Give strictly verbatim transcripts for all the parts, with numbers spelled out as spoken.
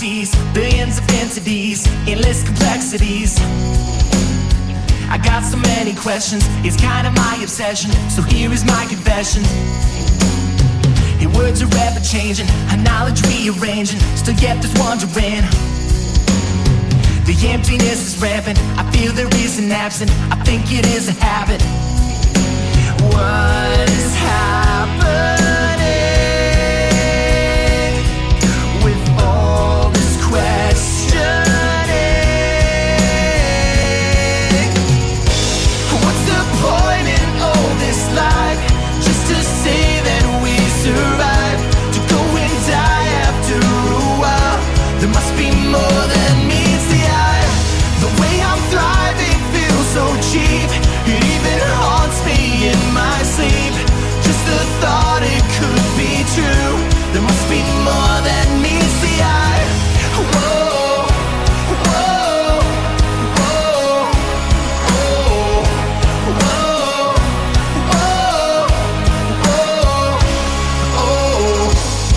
galaxies, billions of entities, endless complexities. I got so many questions, it's kind of my obsession. So here is my confession. Your words are ever changing, her knowledge rearranging. Still yet there's wondering. The emptiness is rampant, I feel there is an absent. I think it is a habit. What is happening with all this questioning? What's the point in all this life? Just to say that we survive, to go and die after a while. There must be more than meets the eye. The way I'm thriving feels so cheap. It even haunts me in my sleep. Just the thought it could be true. There must be more than meets the eye. Whoa, whoa, whoa, whoa, whoa, whoa,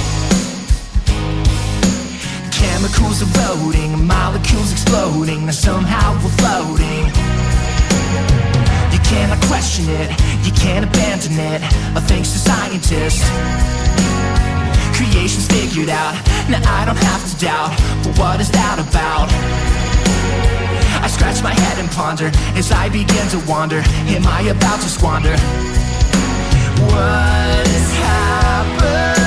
whoa. Chemicals eroding, molecules exploding. Now somehow we're floating. You cannot question it, you can't abandon it. Oh, thanks to scientists. Creation's figured out, now I don't have to doubt. But what is that about? I scratch my head and ponder as I begin to wonder. Am I about to squander? What is happening?